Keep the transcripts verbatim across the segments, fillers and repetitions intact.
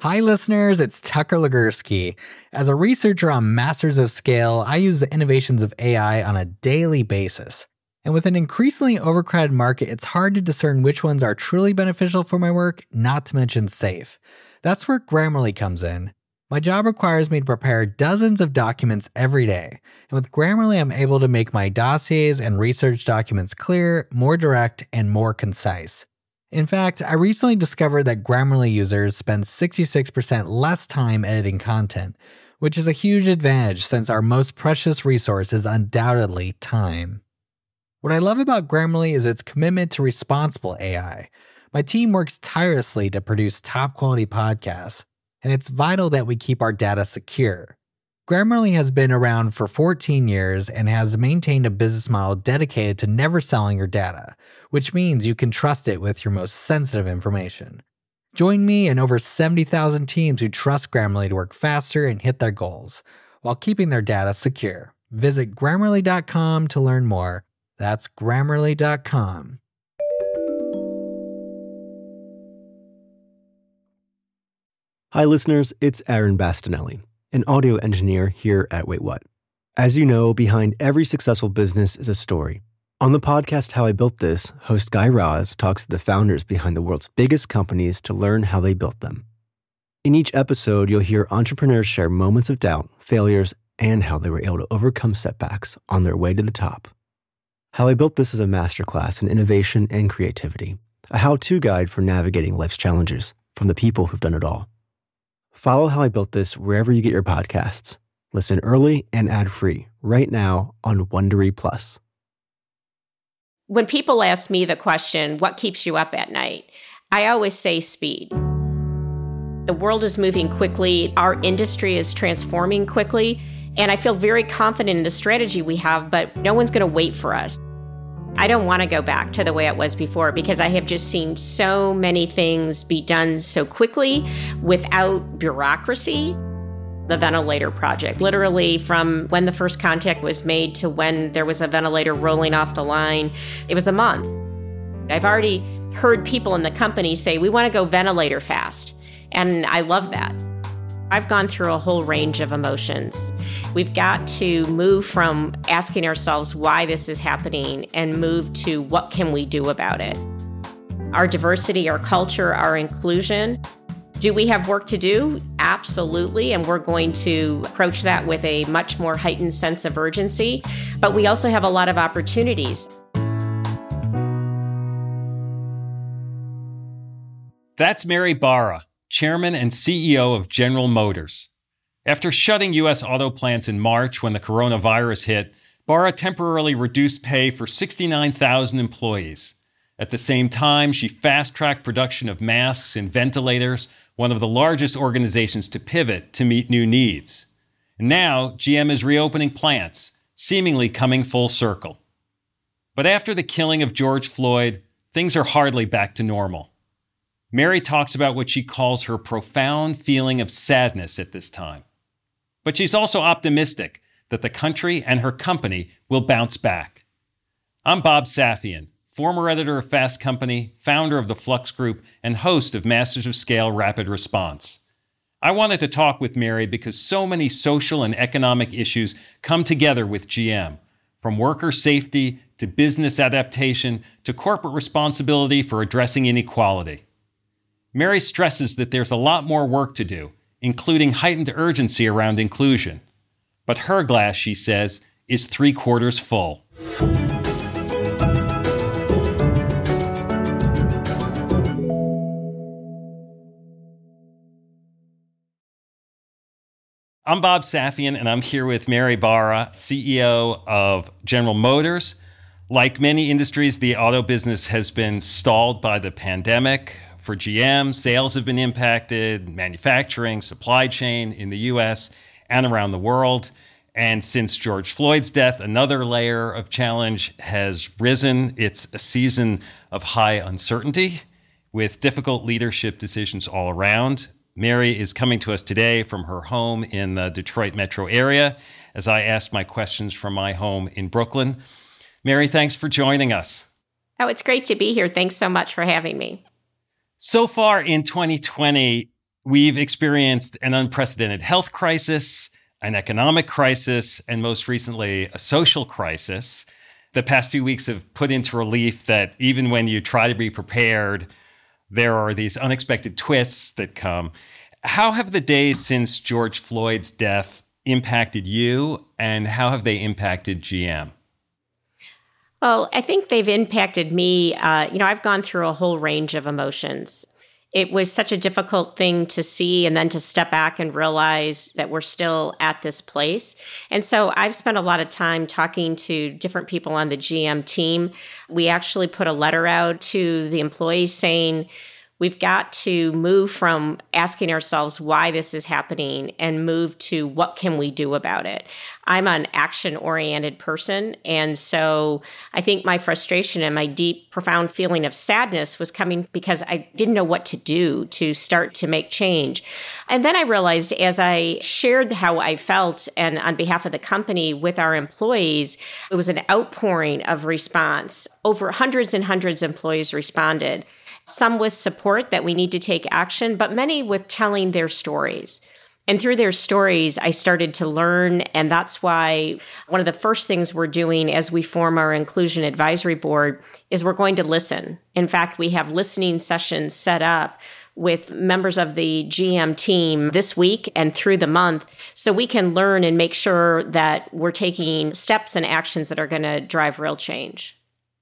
Hi listeners, it's Tucker Legursky. As a researcher on Masters of Scale, I use the innovations of A I on a daily basis. And with an increasingly overcrowded market, it's hard to discern which ones are truly beneficial for my work, not to mention safe. That's where Grammarly comes in. My job requires me to prepare dozens of documents every day. And with Grammarly, I'm able to make my dossiers and research documents clear, more direct, and more concise. In fact, I recently discovered that Grammarly users spend sixty-six percent less time editing content, which is a huge advantage since our most precious resource is undoubtedly time. What I love about Grammarly is its commitment to responsible A I. My team works tirelessly to produce top-quality podcasts, and it's vital that we keep our data secure. Grammarly has been around for fourteen years and has maintained a business model dedicated to never selling your data, which means you can trust it with your most sensitive information. Join me and over seventy thousand teams who trust Grammarly to work faster and hit their goals, while keeping their data secure. Visit Grammarly dot com to learn more. That's Grammarly dot com. Hi listeners, it's Aaron Bastinelli, an audio engineer here at Wait What. As you know, behind every successful business is a story. On the podcast How I Built This, host Guy Raz talks to the founders behind the world's biggest companies to learn how they built them. In each episode, you'll hear entrepreneurs share moments of doubt, failures, and how they were able to overcome setbacks on their way to the top. How I Built This is a masterclass in innovation and creativity, a how-to guide for navigating life's challenges from the people who've done it all. Follow How I Built This wherever you get your podcasts. Listen early and ad-free right now on Wondery Plus. When people ask me the question, what keeps you up at night? I always say speed. The world is moving quickly. Our industry is transforming quickly. And I feel very confident in the strategy we have, but no one's going to wait for us. I don't want to go back to the way it was before because I have just seen so many things be done so quickly without bureaucracy. The ventilator project, literally from when the first contact was made to when there was a ventilator rolling off the line, it was a month. I've already heard people in the company say, we want to go ventilator fast. And I love that. I've gone through a whole range of emotions. We've got to move from asking ourselves why this is happening and move to what can we do about it. Our diversity, our culture, our inclusion. Do we have work to do? Absolutely. And we're going to approach that with a much more heightened sense of urgency. But we also have a lot of opportunities. That's Mary Barra, Chairman and C E O of General Motors. After shutting U S auto plants in March when the coronavirus hit, Barra temporarily reduced pay for sixty-nine thousand employees. At the same time, she fast-tracked production of masks and ventilators, one of the largest organizations to pivot to meet new needs. And now, G M is reopening plants, seemingly coming full circle. But after the killing of George Floyd, things are hardly back to normal. Mary talks about what she calls her profound feeling of sadness at this time. But she's also optimistic that the country and her company will bounce back. I'm Bob Safian, former editor of Fast Company, founder of the Flux Group, and host of Masters of Scale Rapid Response. I wanted to talk with Mary because so many social and economic issues come together with G M, from worker safety to business adaptation to corporate responsibility for addressing inequality. Mary stresses that there's a lot more work to do, including heightened urgency around inclusion. But her glass, she says, is three quarters full. I'm Bob Safian, and I'm here with Mary Barra, C E O of General Motors. Like many industries, the auto business has been stalled by the pandemic. For G M, sales have been impacted, manufacturing, supply chain in the U S and around the world. And since George Floyd's death, another layer of challenge has risen. It's a season of high uncertainty with difficult leadership decisions all around. Mary is coming to us today from her home in the Detroit metro area as I ask my questions from my home in Brooklyn. Mary, thanks for joining us. Oh, it's great to be here. Thanks so much for having me. So far in twenty twenty, we've experienced an unprecedented health crisis, an economic crisis, and most recently, a social crisis. The past few weeks have put into relief that even when you try to be prepared, there are these unexpected twists that come. How have the days since George Floyd's death impacted you, and how have they impacted G M? Well, I think they've impacted me. Uh, you know, I've gone through a whole range of emotions. It was such a difficult thing to see and then to step back and realize that we're still at this place. And so I've spent a lot of time talking to different people on the G M team. We actually put a letter out to the employees saying, we've got to move from asking ourselves why this is happening and move to what can we do about it. I'm an action-oriented person, and so I think my frustration and my deep, profound feeling of sadness was coming because I didn't know what to do to start to make change. And then I realized as I shared how I felt and on behalf of the company with our employees, it was an outpouring of response. Over hundreds and hundreds of employees responded. Some with support that we need to take action, but many with telling their stories. And through their stories, I started to learn. And that's why one of the first things we're doing as we form our Inclusion Advisory Board is we're going to listen. In fact, we have listening sessions set up with members of the G M team this week and through the month so we can learn and make sure that we're taking steps and actions that are going to drive real change.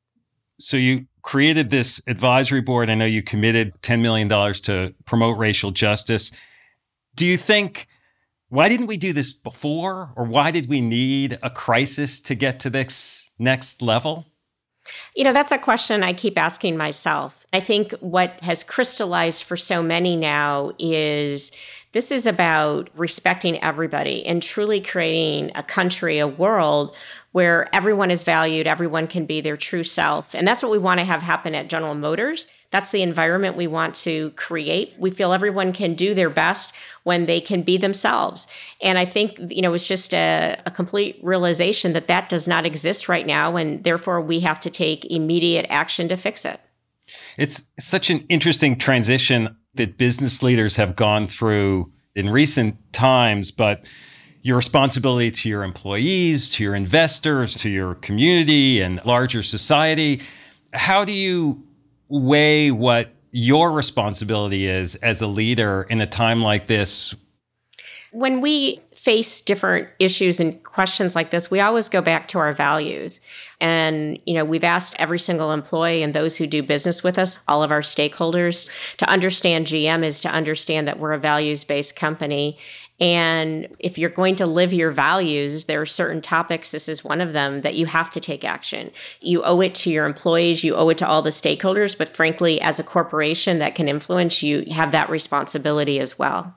So you created this advisory board. I know you committed ten million dollars to promote racial justice. Do you think, why didn't we do this before? Or why did we need a crisis to get to this next level? You know, that's a question I keep asking myself. I think what has crystallized for so many now is this is about respecting everybody and truly creating a country, a world where everyone is valued, everyone can be their true self. And that's what we want to have happen at General Motors. That's the environment we want to create. We feel everyone can do their best when they can be themselves. And I think, you know, it's just a, a complete realization that that does not exist right now. And therefore, we have to take immediate action to fix it. It's such an interesting transition that business leaders have gone through in recent times, but your responsibility to your employees, to your investors, to your community and larger society. How do you weigh what your responsibility is as a leader in a time like this? When we face different issues and questions like this, we always go back to our values. And, you know, we've asked every single employee and those who do business with us, all of our stakeholders, to understand G M is to understand that we're a values-based company. And if you're going to live your values, there are certain topics, this is one of them, that you have to take action. You owe it to your employees, you owe it to all the stakeholders, but frankly, as a corporation that can influence, you have that responsibility as well.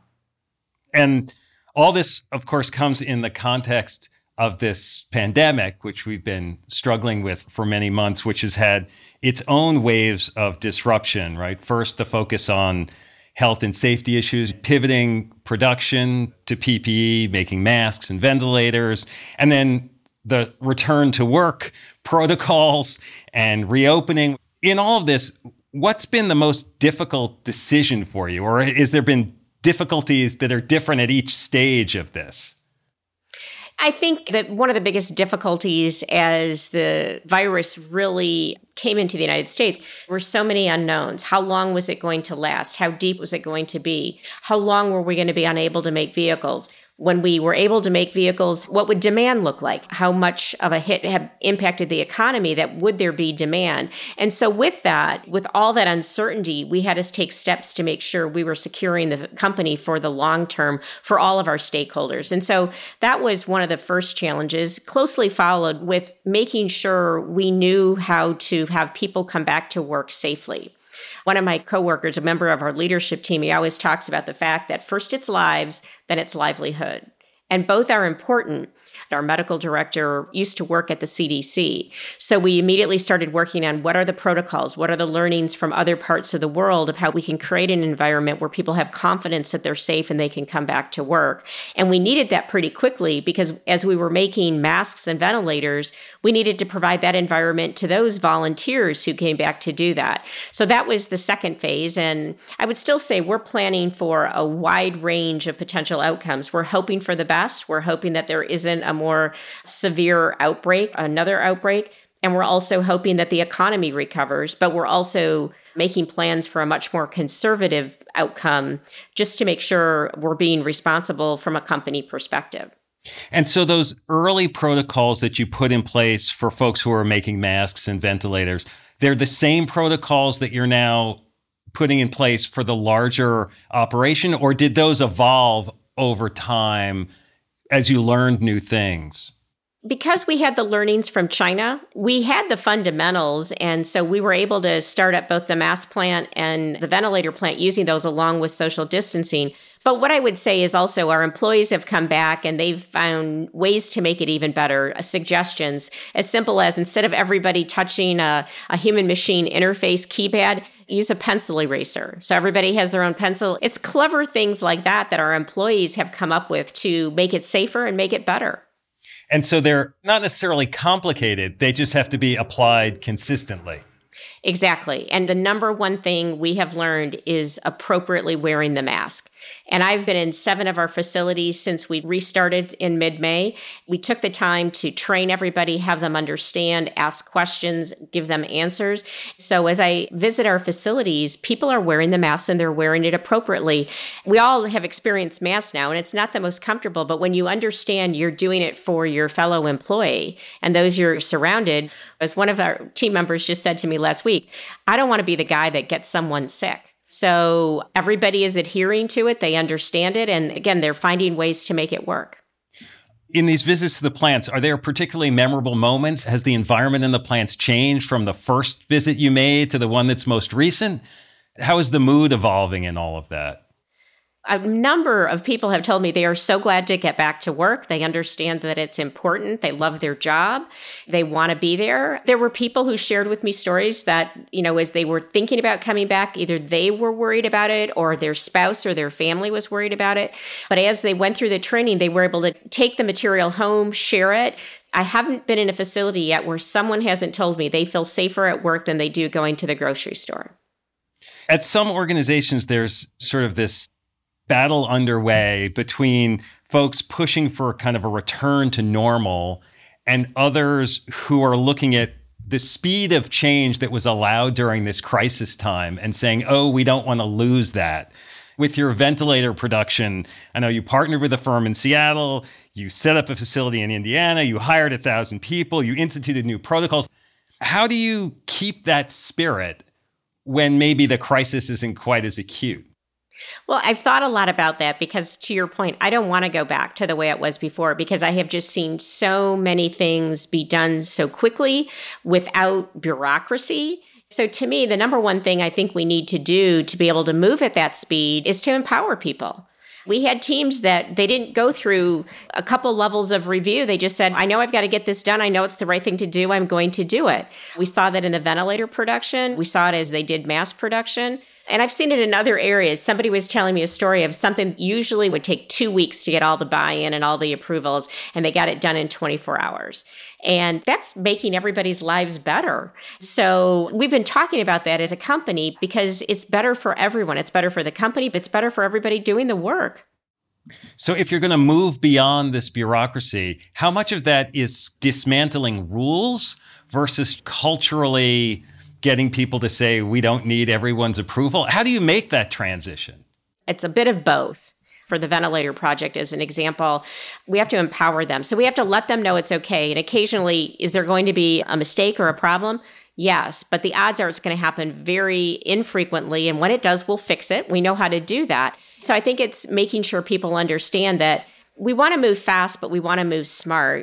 And all this, of course, comes in the context of this pandemic, which we've been struggling with for many months, which has had its own waves of disruption, right? First, the focus on health and safety issues, pivoting production to P P E, making masks and ventilators, and then the return to work protocols and reopening. In all of this, what's been the most difficult decision for you? Or has there been difficulties that are different at each stage of this? I think that one of the biggest difficulties as the virus really came into the United States were so many unknowns. How long was it going to last? How deep was it going to be? How long were we going to be unable to make vehicles? When we were able to make vehicles, what would demand look like? How much of a hit had impacted the economy that would there be demand? And so with that, with all that uncertainty, we had to take steps to make sure we were securing the company for the long term for all of our stakeholders. And so that was one of the first challenges, closely followed with making sure we knew how to have people come back to work safely. One of my coworkers, a member of our leadership team, he always talks about the fact that first it's lives, then it's livelihood. And both are important. Our medical director used to work at the C D C. So we immediately started working on what are the protocols, what are the learnings from other parts of the world of how we can create an environment where people have confidence that they're safe and they can come back to work. And we needed that pretty quickly because as we were making masks and ventilators, we needed to provide that environment to those volunteers who came back to do that. So that was the second phase. And I would still say we're planning for a wide range of potential outcomes. We're hoping for the best. We're hoping that there isn't a more severe outbreak, another outbreak. And we're also hoping that the economy recovers, but we're also making plans for a much more conservative outcome just to make sure we're being responsible from a company perspective. And so those early protocols that you put in place for folks who are making masks and ventilators, they're the same protocols that you're now putting in place for the larger operation, or did those evolve over time as you learned new things? Because we had the learnings from China, we had the fundamentals. And so we were able to start up both the mask plant and the ventilator plant using those along with social distancing. But what I would say is also our employees have come back and they've found ways to make it even better. Uh, suggestions as simple as instead of everybody touching a, a human machine interface keypad, use a pencil eraser. So everybody has their own pencil. It's clever things like that that our employees have come up with to make it safer and make it better. And so they're not necessarily complicated. They just have to be applied consistently. Exactly. And the number one thing we have learned is appropriately wearing the mask. And I've been in seven of our facilities since we restarted in mid-May. We took the time to train everybody, have them understand, ask questions, give them answers. So as I visit our facilities, people are wearing the mask and they're wearing it appropriately. We all have experienced masks now, and it's not the most comfortable, but when you understand you're doing it for your fellow employee and those you're surrounded, as one of our team members just said to me last week, I don't want to be the guy that gets someone sick. So everybody is adhering to it. They understand it. And again, they're finding ways to make it work. In these visits to the plants, are there particularly memorable moments? Has the environment in the plants changed from the first visit you made to the one that's most recent? How is the mood evolving in all of that? A number of people have told me they are so glad to get back to work. They understand that it's important. They love their job. They want to be there. There were people who shared with me stories that, you know, as they were thinking about coming back, either they were worried about it or their spouse or their family was worried about it. But as they went through the training, they were able to take the material home, share it. I haven't been in a facility yet where someone hasn't told me they feel safer at work than they do going to the grocery store. At some organizations, there's sort of this battle underway between folks pushing for kind of a return to normal and others who are looking at the speed of change that was allowed during this crisis time and saying, oh, we don't want to lose that. With your ventilator production, I know you partnered with a firm in Seattle, you set up a facility in Indiana, you hired a thousand people, you instituted new protocols. How do you keep that spirit when maybe the crisis isn't quite as acute? Well, I've thought a lot about that because, to your point, I don't want to go back to the way it was before because I have just seen so many things be done so quickly without bureaucracy. So to me, the number one thing I think we need to do to be able to move at that speed is to empower people. We had teams that they didn't go through a couple levels of review. They just said, I know I've got to get this done. I know it's the right thing to do. I'm going to do it. We saw that in the ventilator production. We saw it as they did mass production. And I've seen it in other areas. Somebody was telling me a story of something usually would take two weeks to get all the buy-in and all the approvals, and they got it done in twenty-four hours. And that's making everybody's lives better. So we've been talking about that as a company because it's better for everyone. It's better for the company, but it's better for everybody doing the work. So if you're going to move beyond this bureaucracy, how much of that is dismantling rules versus culturally getting people to say, we don't need everyone's approval? How do you make that transition? It's a bit of both. For the ventilator project, as an example, we have to empower them. So we have to let them know it's okay. And occasionally, is there going to be a mistake or a problem? Yes, but the odds are it's going to happen very infrequently. And when it does, we'll fix it. We know how to do that. So I think it's making sure people understand that we want to move fast, but we want to move smart.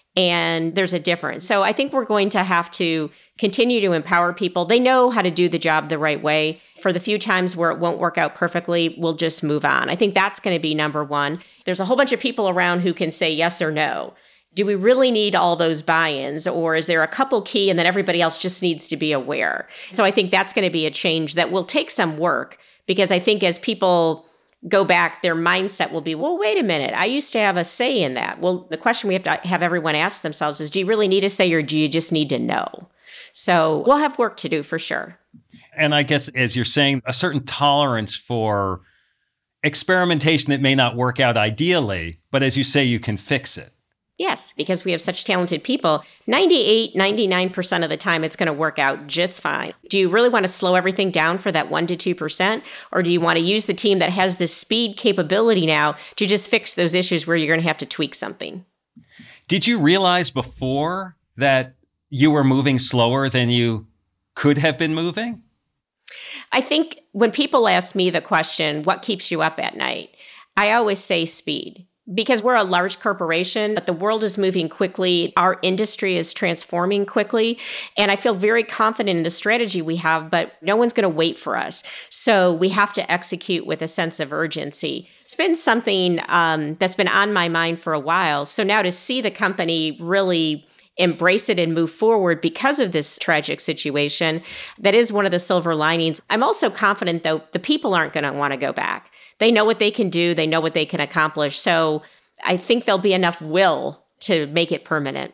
And there's a difference. So I think we're going to have to continue to empower people. They know how to do the job the right way. For the few times where it won't work out perfectly, we'll just move on. I think that's going to be number one. There's a whole bunch of people around who can say yes or no. Do we really need all those buy-ins, or is there a couple key and then everybody else just needs to be aware? So I think that's going to be a change that will take some work, because I think as people go back, their mindset will be, well, wait a minute, I used to have a say in that. Well, the question we have to have everyone ask themselves is, do you really need a say, or do you just need to know? So we'll have work to do for sure. And I guess, as you're saying, a certain tolerance for experimentation that may not work out ideally, but as you say, you can fix it. Yes, because we have such talented people. ninety-eight, ninety-nine percent of the time, it's going to work out just fine. Do you really want to slow everything down for that one to two percent? Or do you want to use the team that has this speed capability now to just fix those issues where you're going to have to tweak something? Did you realize before that you were moving slower than you could have been moving? I think when people ask me the question, what keeps you up at night? I always say speed. Because we're a large corporation, but the world is moving quickly. Our industry is transforming quickly. And I feel very confident in the strategy we have, but no one's going to wait for us. So we have to execute with a sense of urgency. It's been something um, that's been on my mind for a while. So now to see the company really embrace it and move forward because of this tragic situation, that is one of the silver linings. I'm also confident, though, the people aren't going to want to go back. They know what they can do. They know what they can accomplish. So I think there'll be enough will to make it permanent.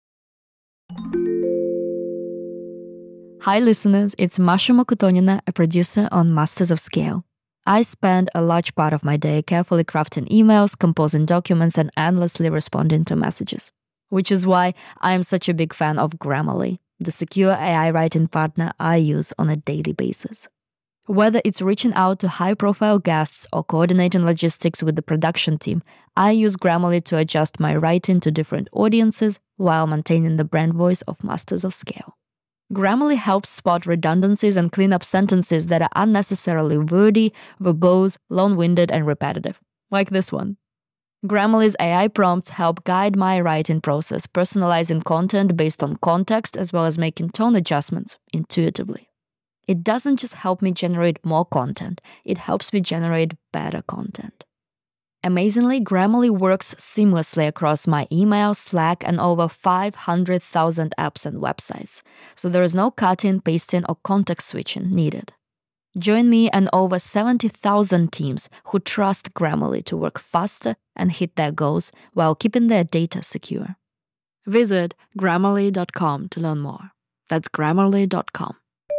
Hi, listeners. It's Masha Mokotonina, a producer on Masters of Scale. I spend a large part of my day carefully crafting emails, composing documents, and endlessly responding to messages. Which is why I am such a big fan of Grammarly, the secure A I writing partner I use on a daily basis. Whether it's reaching out to high-profile guests or coordinating logistics with the production team, I use Grammarly to adjust my writing to different audiences while maintaining the brand voice of Masters of Scale. Grammarly helps spot redundancies and clean up sentences that are unnecessarily wordy, verbose, long-winded, and repetitive, like this one. Grammarly's A I prompts help guide my writing process, personalizing content based on context as well as making tone adjustments intuitively. It doesn't just help me generate more content, it helps me generate better content. Amazingly, Grammarly works seamlessly across my email, Slack, and over five hundred thousand apps and websites, so there is no cutting, pasting, or context switching needed. Join me and over seventy thousand teams who trust Grammarly to work faster and hit their goals while keeping their data secure. Visit Grammarly dot com to learn more. That's Grammarly dot com.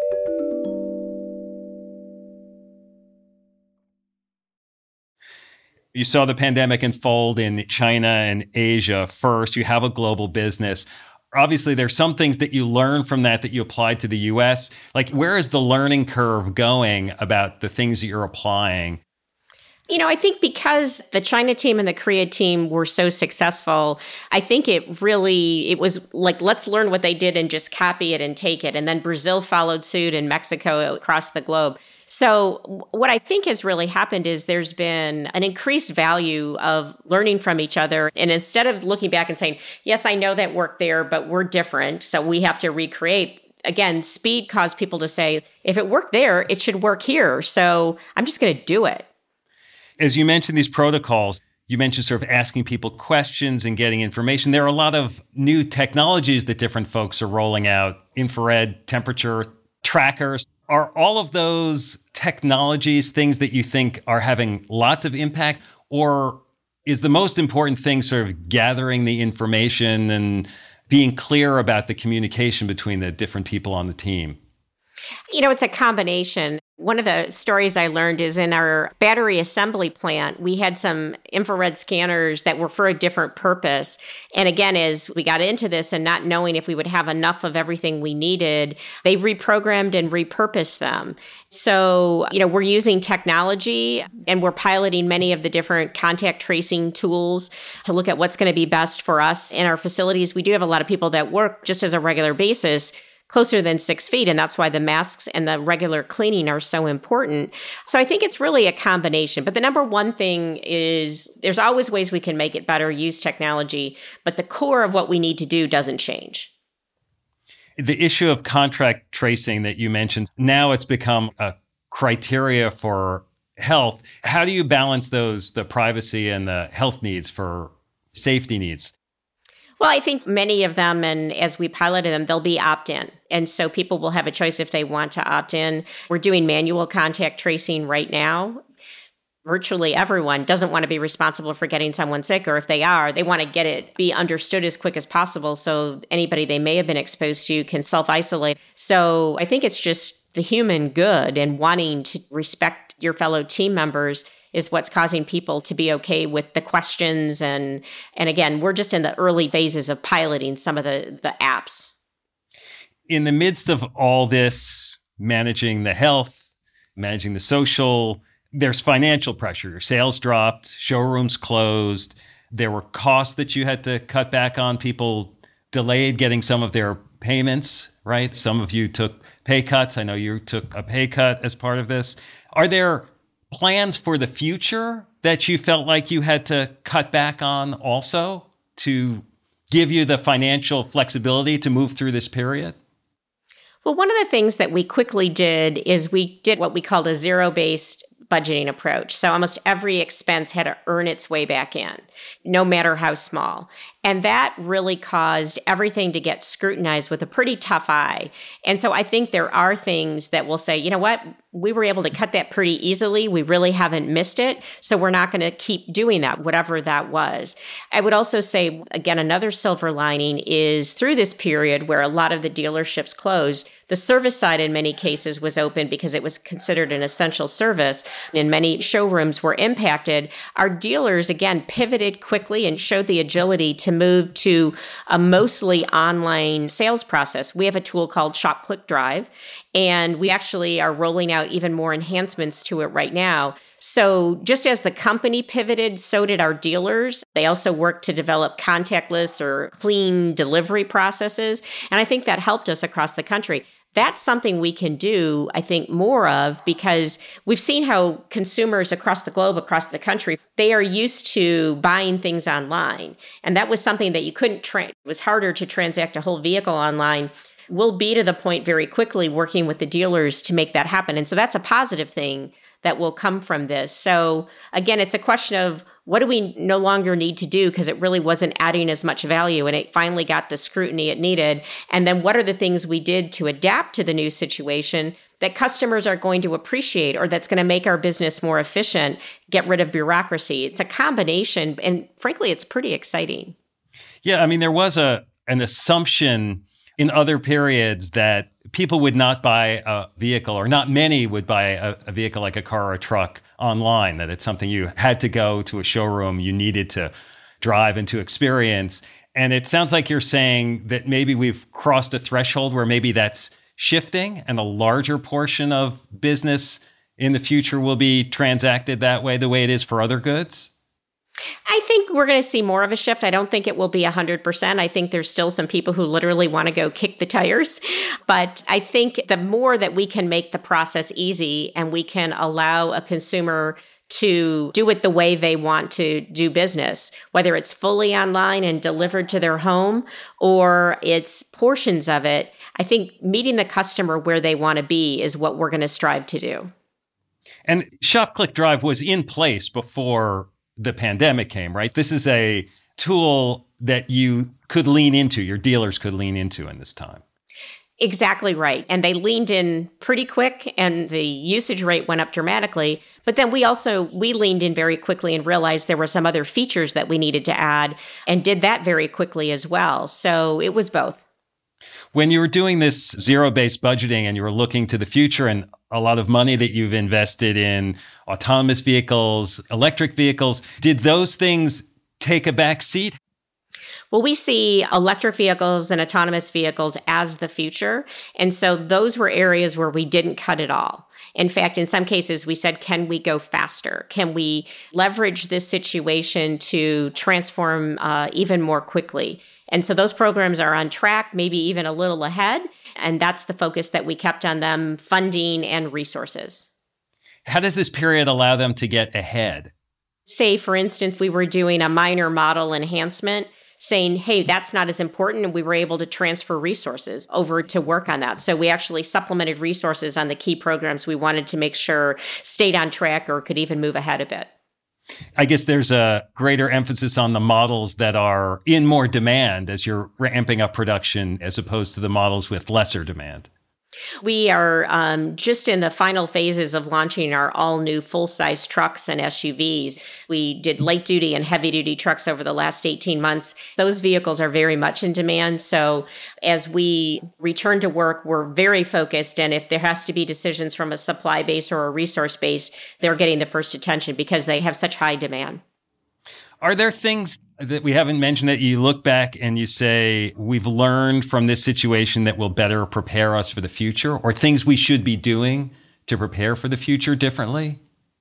You saw the pandemic unfold in China and Asia first. You have a global business. Obviously, there's some things that you learn from that that you applied to the U S. Like, where is the learning curve going about the things that you're applying? You know, I think because the China team and the Korea team were so successful, I think it really, it was like, let's learn what they did and just copy it and take it. And then Brazil followed suit and Mexico across the globe. So what I think has really happened is there's been an increased value of learning from each other. And instead of looking back and saying, yes, I know that worked there, but we're different, so we have to recreate. Again, speed caused people to say, if it worked there, it should work here. So I'm just going to do it. As you mentioned these protocols, you mentioned sort of asking people questions and getting information. There are a lot of new technologies that different folks are rolling out, infrared temperature trackers. Are all of those technologies things that you think are having lots of impact? Or is the most important thing sort of gathering the information and being clear about the communication between the different people on the team? You know, it's a combination. One of the stories I learned is in our battery assembly plant, we had some infrared scanners that were for a different purpose. And again, as we got into this and not knowing if we would have enough of everything we needed, they reprogrammed and repurposed them. So, you know, we're using technology and we're piloting many of the different contact tracing tools to look at what's going to be best for us in our facilities. We do have a lot of people that work just as a regular basis closer than six feet. And that's why the masks and the regular cleaning are so important. So I think it's really a combination. But the number one thing is there's always ways we can make it better, use technology, but the core of what we need to do doesn't change. The issue of contract tracing that you mentioned, now it's become a criteria for health. How do you balance those, the privacy and the health needs for safety needs? Well, I think many of them, and as we piloted them, they'll be opt-in. And so people will have a choice if they want to opt in. We're doing manual contact tracing right now. Virtually everyone doesn't want to be responsible for getting someone sick, or if they are, they want to get it, be understood as quick as possible so anybody they may have been exposed to can self-isolate. So I think it's just the human good and wanting to respect your fellow team members is what's causing people to be okay with the questions. And and again, we're just in the early phases of piloting some of the, the apps. In the midst of all this, managing the health, managing the social, there's financial pressure. Your sales dropped, showrooms closed. There were costs that you had to cut back on. People delayed getting some of their payments, right? Some of you took pay cuts. I know you took a pay cut as part of this. Are there plans for the future that you felt like you had to cut back on also to give you the financial flexibility to move through this period? Well, one of the things that we quickly did is we did what we called a zero-based budgeting approach. So almost every expense had to earn its way back in, no matter how small. And that really caused everything to get scrutinized with a pretty tough eye. And so I think there are things that will say, you know what, we were able to cut that pretty easily. We really haven't missed it. So we're not going to keep doing that, whatever that was. I would also say, again, another silver lining is through this period where a lot of the dealerships closed, the service side in many cases was open because it was considered an essential service, and many showrooms were impacted. Our dealers, again, pivoted quickly and showed the agility to move to a mostly online sales process. We have a tool called Shop Click Drive, and we actually are rolling out even more enhancements to it right now. So just as the company pivoted, so did our dealers. They also worked to develop contactless or clean delivery processes. And I think that helped us across the country. That's something we can do, I think, more of, because we've seen how consumers across the globe, across the country, they are used to buying things online. And that was something that you couldn't, tra- it was harder to transact a whole vehicle online. We'll be to the point very quickly working with the dealers to make that happen. And so that's a positive thing that will come from this. So again, it's a question of what do we no longer need to do because it really wasn't adding as much value and it finally got the scrutiny it needed. And then what are the things we did to adapt to the new situation that customers are going to appreciate or that's going to make our business more efficient, get rid of bureaucracy. It's a combination. And frankly, it's pretty exciting. Yeah, I mean, there was a an assumption in other periods that people would not buy a vehicle, or not many would buy a, a vehicle like a car or a truck online, that it's something you had to go to a showroom, you needed to drive and to experience. And it sounds like you're saying that maybe we've crossed a threshold where maybe that's shifting and a larger portion of business in the future will be transacted that way, the way it is for other goods? I think we're going to see more of a shift. I don't think it will be one hundred percent. I think there's still some people who literally want to go kick the tires. But I think the more that we can make the process easy and we can allow a consumer to do it the way they want to do business, whether it's fully online and delivered to their home or it's portions of it, I think meeting the customer where they want to be is what we're going to strive to do. And Shop Click Drive was in place before the pandemic came, right? This is a tool that you could lean into, your dealers could lean into in this time. Exactly right. And they leaned in pretty quick and the usage rate went up dramatically. But then we also, we leaned in very quickly and realized there were some other features that we needed to add and did that very quickly as well. So it was both. When you were doing this zero-based budgeting and you were looking to the future and a lot of money that you've invested in autonomous vehicles, electric vehicles, did those things take a back seat? Well, we see electric vehicles and autonomous vehicles as the future. And so those were areas where we didn't cut at all. In fact, in some cases, we said, can we go faster? Can we leverage this situation to transform uh, even more quickly? And so those programs are on track, maybe even a little ahead. And that's the focus that we kept on them, funding and resources. How does this period allow them to get ahead? Say, for instance, we were doing a minor model enhancement, saying, hey, that's not as important. And we were able to transfer resources over to work on that. So we actually supplemented resources on the key programs we wanted to make sure stayed on track or could even move ahead a bit. I guess there's a greater emphasis on the models that are in more demand as you're ramping up production as opposed to the models with lesser demand. We are um, just in the final phases of launching our all-new full-size trucks and S U Vs. We did light-duty and heavy-duty trucks over the last eighteen months. Those vehicles are very much in demand. So as we return to work, we're very focused. And if there has to be decisions from a supply base or a resource base, they're getting the first attention because they have such high demand. Are there things that we haven't mentioned that you look back and you say, we've learned from this situation that will better prepare us for the future, or things we should be doing to prepare for the future differently?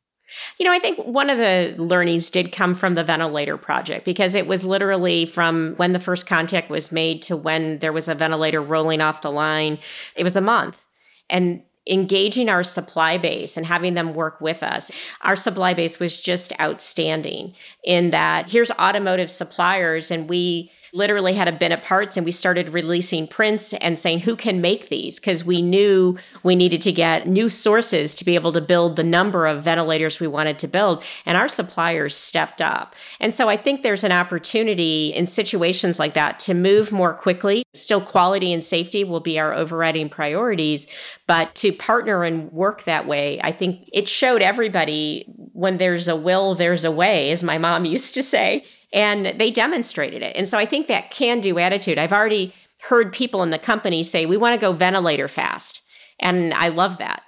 You know, I think one of the learnings did come from the ventilator project, because it was literally from when the first contact was made to when there was a ventilator rolling off the line. It was a month. And engaging our supply base and having them work with us. Our supply base was just outstanding in that here's automotive suppliers, and we literally had a bin of parts and we started releasing prints and saying, who can make these? Because we knew we needed to get new sources to be able to build the number of ventilators we wanted to build. And our suppliers stepped up. And so I think there's an opportunity in situations like that to move more quickly. Still, quality and safety will be our overriding priorities, but to partner and work that way, I think it showed everybody when there's a will, there's a way, as my mom used to say. And they demonstrated it. And so I think that can-do attitude. I've already heard people in the company say, we want to go ventilator fast. And I love that.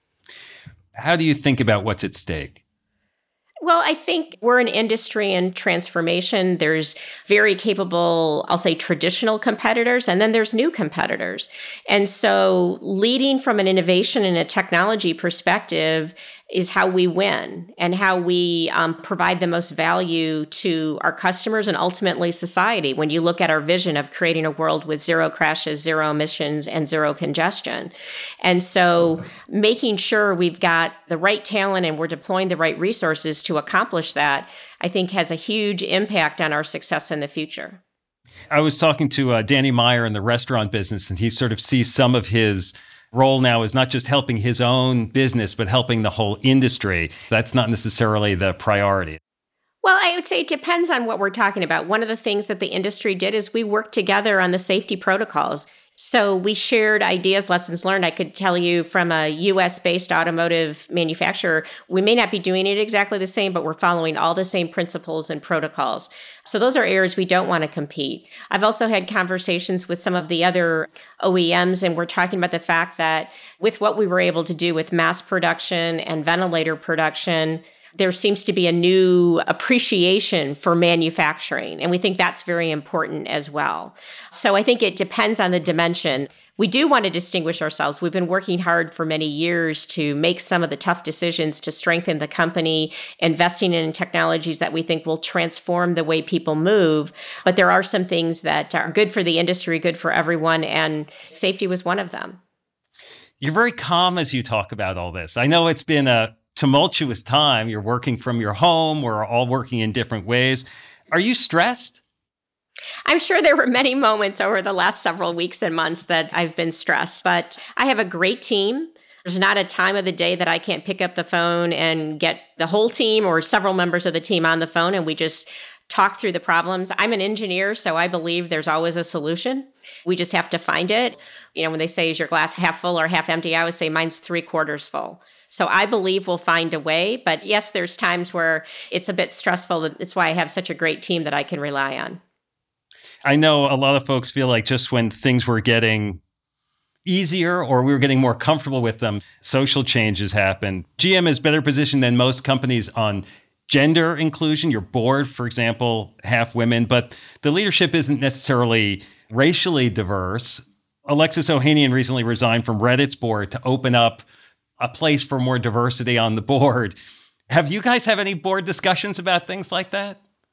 How do you think about what's at stake? Well, I think we're an industry in transformation. There's very capable, I'll say, traditional competitors, and then there's new competitors. And so leading from an innovation and a technology perspective is how we win and how we um, provide the most value to our customers and ultimately society. When you look at our vision of creating a world with zero crashes, zero emissions, and zero congestion. And so making sure we've got the right talent and we're deploying the right resources to accomplish that, I think has a huge impact on our success in the future. I was talking to uh, Danny Meyer in the restaurant business, and he sort of sees some of his role now is not just helping his own business, but helping the whole industry. That's not necessarily the priority. Well, I would say it depends on what we're talking about. One of the things that the industry did is we worked together on the safety protocols. So we shared ideas, lessons learned. I could tell you from a U S-based automotive manufacturer, we may not be doing it exactly the same, but we're following all the same principles and protocols. So those are areas we don't want to compete. I've also had conversations with some of the other O E Ms, and we're talking about the fact that with what we were able to do with mass production and ventilator production, there seems to be a new appreciation for manufacturing. And we think that's very important as well. So I think it depends on the dimension. We do want to distinguish ourselves. We've been working hard for many years to make some of the tough decisions to strengthen the company, investing in technologies that we think will transform the way people move. But there are some things that are good for the industry, good for everyone, and safety was one of them. You're very calm as you talk about all this. I know it's been a tumultuous time. You're working from your home. We're all working in different ways. Are you stressed? I'm sure there were many moments over the last several weeks and months that I've been stressed, but I have a great team. There's not a time of the day that I can't pick up the phone and get the whole team or several members of the team on the phone, and we just talk through the problems. I'm an engineer, so I believe there's always a solution. We just have to find it. You know, when they say, is your glass half full or half empty? I always say mine's three quarters full. So I believe we'll find a way. But yes, there's times where it's a bit stressful. It's why I have such a great team that I can rely on. I know a lot of folks feel like just when things were getting easier or we were getting more comfortable with them, social changes happen. G M is better positioned than most companies on gender inclusion. Your board, for example, half women, but the leadership isn't necessarily racially diverse. Alexis Ohanian recently resigned from Reddit's board to open up a place for more diversity on the board. Have you guys have any board discussions about things like that?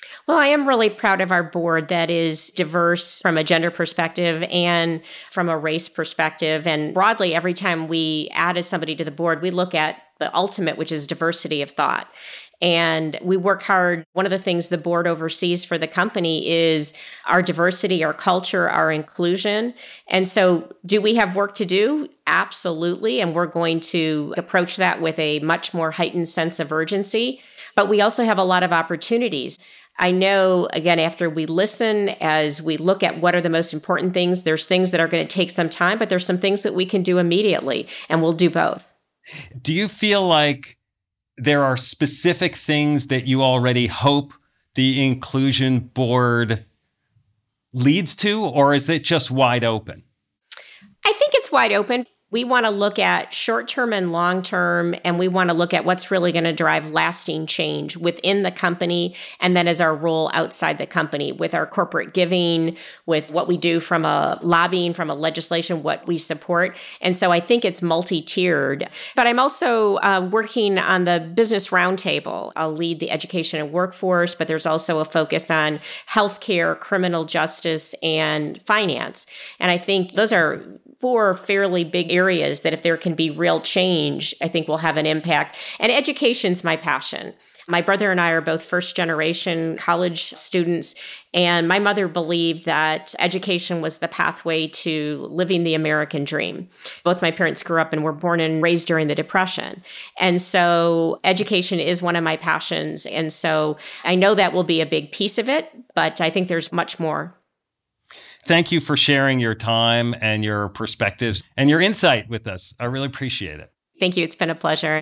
Well, I am really proud of our board that is diverse from a gender perspective and from a race perspective. And broadly, every time we added somebody to the board, we look at the ultimate, which is diversity of thought. And we work hard. One of the things the board oversees for the company is our diversity, our culture, our inclusion. And so do we have work to do? Absolutely. And we're going to approach that with a much more heightened sense of urgency. But we also have a lot of opportunities. I know, again, after we listen, as we look at what are the most important things, there's things that are going to take some time, but there's some things that we can do immediately, and we'll do both. Do you feel like there are specific things that you already hope the inclusion board leads to, or is it just wide open? I think it's wide open. We want to look at short-term and long-term, and we want to look at what's really going to drive lasting change within the company, and then as our role outside the company with our corporate giving, with what we do from a lobbying, from a legislation, what we support. And so I think it's multi-tiered. But I'm also uh, working on the business roundtable. I'll lead the education and workforce, but there's also a focus on healthcare, criminal justice, and finance. And I think those are four fairly big areas that if there can be real change, I think will have an impact. And education's my passion. My brother and I are both first generation college students, and my mother believed that education was the pathway to living the American dream. Both my parents grew up and were born and raised during the Depression. And so education is one of my passions. And so I know that will be a big piece of it, but I think there's much more. Thank you for sharing your time and your perspectives and your insight with us. I really appreciate it. Thank you. It's been a pleasure.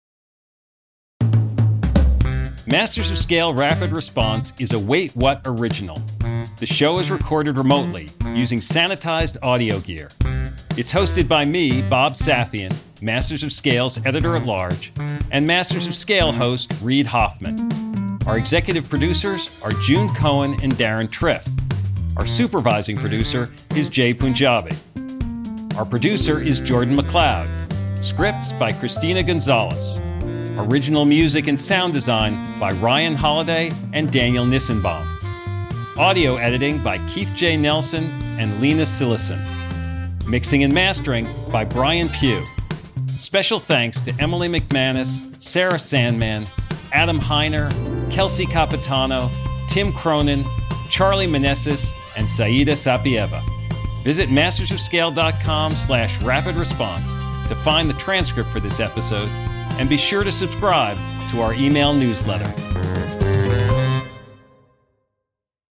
Masters of Scale Rapid Response is a Wait What original. The show is recorded remotely using sanitized audio gear. It's hosted by me, Bob Safian, Masters of Scale's editor-at-large, and Masters of Scale host Reid Hoffman. Our executive producers are June Cohen and Darren Triff. Our supervising producer is Jay Punjabi. Our producer is Jordan McLeod. Scripts by Christina Gonzalez. Original music and sound design by Ryan Holiday and Daniel Nissenbaum. Audio editing by Keith J. Nelson and Lena Sillison. Mixing and mastering by Brian Pugh. Special thanks to Emily McManus, Sarah Sandman, Adam Heiner, Kelsey Capitano, Tim Cronin, Charlie Meneses, and Saida Sapieva. Visit mastersofscale.com slash rapid response to find the transcript for this episode, and be sure to subscribe to our email newsletter.